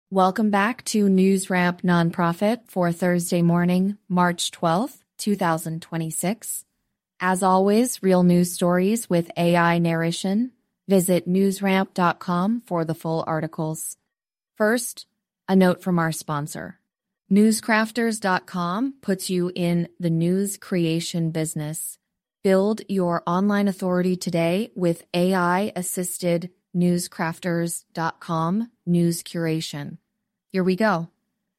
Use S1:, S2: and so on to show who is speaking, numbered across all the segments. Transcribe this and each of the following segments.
S1: Welcome back to NewsRamp Nonprofit for Thursday morning, March 12th, 2026. As always, real news stories with AI narration. Visit newsramp.com for the full articles. First, a note from our sponsor. Newscrafters.com puts you in the news creation business. Build your online authority today with AI-assisted newscrafters.com news curation. Here we go.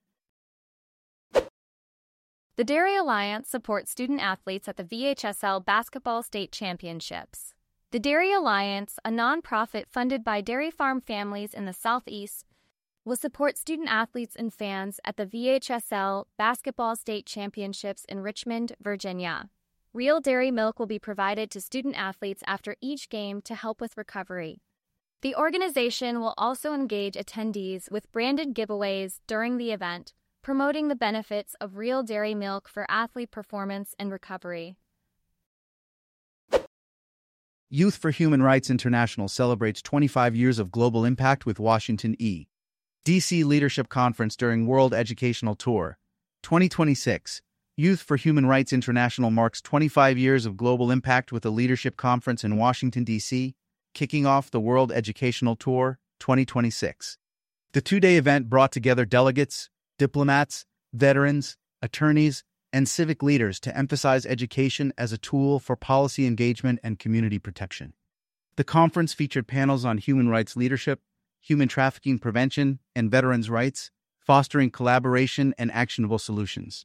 S2: The Dairy Alliance supports student athletes at the VHSL Basketball State Championships. The Dairy Alliance, a nonprofit funded by dairy farm families in the Southeast, will support student athletes and fans at the VHSL Basketball State Championships in Richmond, Virginia. Real dairy milk will be provided to student athletes after each game to help with recovery. The organization will also engage attendees with branded giveaways during the event, promoting the benefits of real dairy milk for athlete performance and recovery.
S3: Youth for Human Rights International celebrates 25 years of global impact with Washington D.C. Leadership Conference during World Educational Tour 2026. Youth for Human Rights International marks 25 years of global impact with a leadership conference in Washington, D.C., kicking off the World Educational Tour 2026. The two-day event brought together delegates, diplomats, veterans, attorneys, and civic leaders to emphasize education as a tool for policy engagement and community protection. The conference featured panels on human rights leadership, human trafficking prevention, and veterans' rights, fostering collaboration and actionable solutions.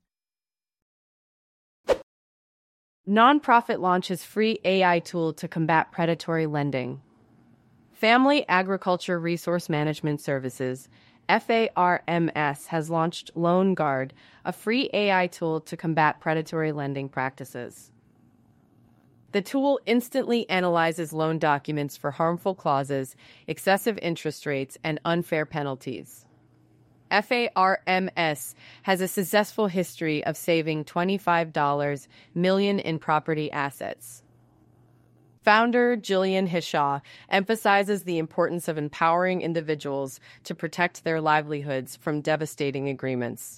S4: Nonprofit launches free AI tool to combat predatory lending. Family Agriculture Resource Management Services, FARMS, has launched Loan Guard, a free AI tool to combat predatory lending practices. The tool instantly analyzes loan documents for harmful clauses, excessive interest rates, and unfair penalties. FARMS has a successful history of saving $25 million in property assets. Founder Jillian Hishaw emphasizes the importance of empowering individuals to protect their livelihoods from devastating agreements.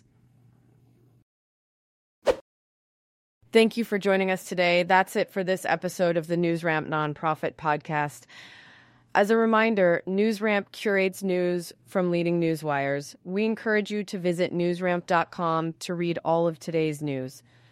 S4: Thank you for joining us today. That's it for this episode of the NewsRamp Nonprofit Podcast. As a reminder, NewsRamp curates news from leading newswires. We encourage you to visit newsramp.com to read all of today's news.